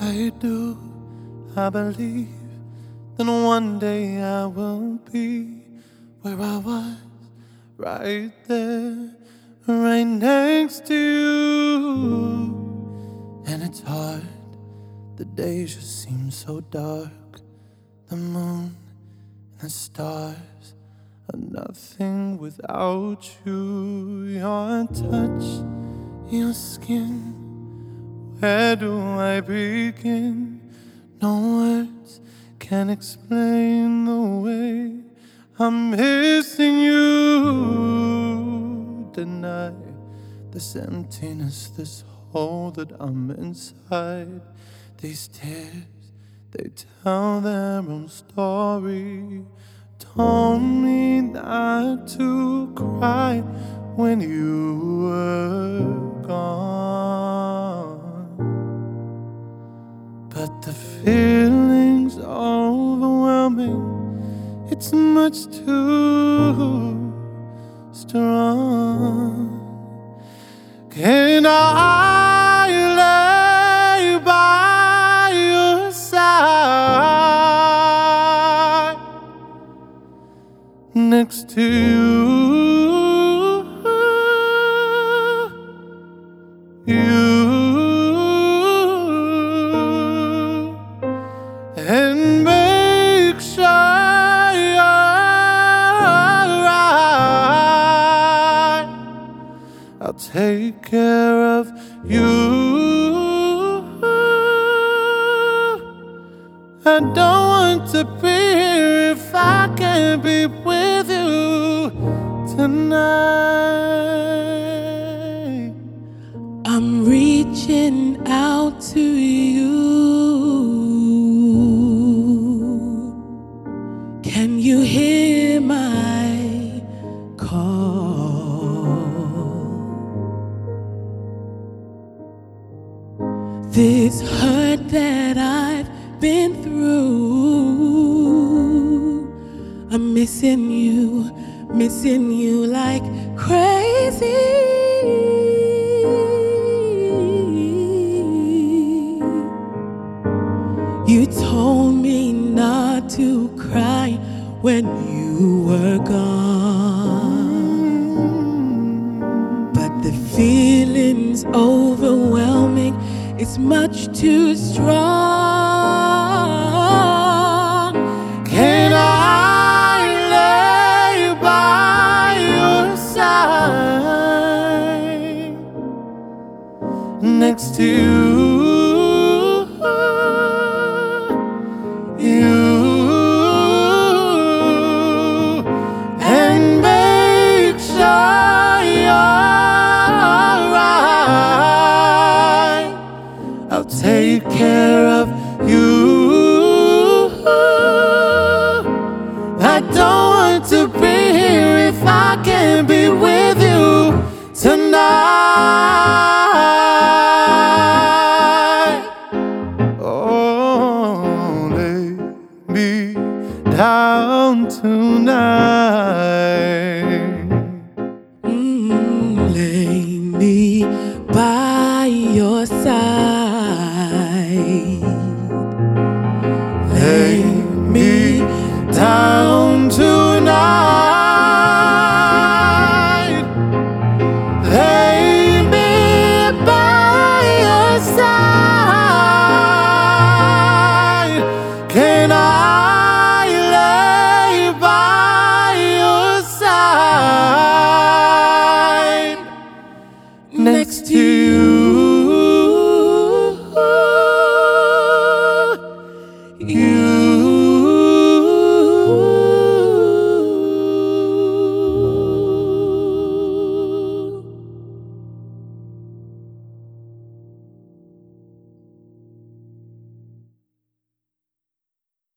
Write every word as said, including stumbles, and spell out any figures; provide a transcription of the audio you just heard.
I do, I believe that one day I will be where I was, right there, right next to you. And it's hard, the days just seem so dark. The moon and the stars are nothing without you. Your touch, your skin, where do I begin? No words can explain the way I'm missing you. Deny this emptiness, this hole that I'm inside. These tears, they tell their own story. Told me not to cry when you were gone. But the feeling's overwhelming, it's much too strong. Can I lay by your side next to you? You and make sure you're right. I'll take care of you. I don't want to be here if I can't be with you tonight. I'm reaching out to you. Can you hear my call? This hurt that I've been through, I'm missing you, missing you like crazy. You told me not to cry when you were gone, but the feeling's overwhelming, it's much too strong. Can I lay by your side next to you? You and make sure you're right. I'll take care of you. I don't want to be here if I can't be with you tonight. Oh, lay me down tonight.